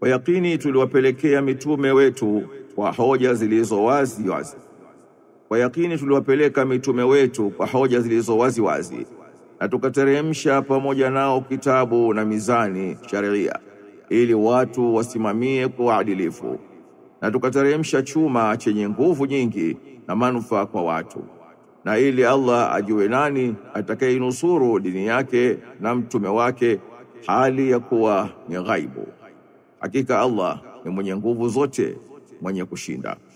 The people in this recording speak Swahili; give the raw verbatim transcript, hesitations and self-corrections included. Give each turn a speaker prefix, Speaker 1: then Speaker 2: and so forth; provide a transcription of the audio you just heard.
Speaker 1: Kwa yakini tuliwapelekea mitume wetu kwa hoja zilizo wazi wazi. Kwa yakini tuliwapeleka mitume wetu kwa hoja zilizo wazi wazi, na tukateremsha pamoja nao kitabu na mizani sharia, ili watu wasimamie kwa uadilifu, na tukateremsha chuma chenye nguvu nyingi na manufaa kwa watu, na ili Allah ajue nani atakayeinusuru dini yake na mtume wake hali ya kuwa ni ghaibu. Hakika Allah ni mwenye nguvu zote, mwenye kushinda.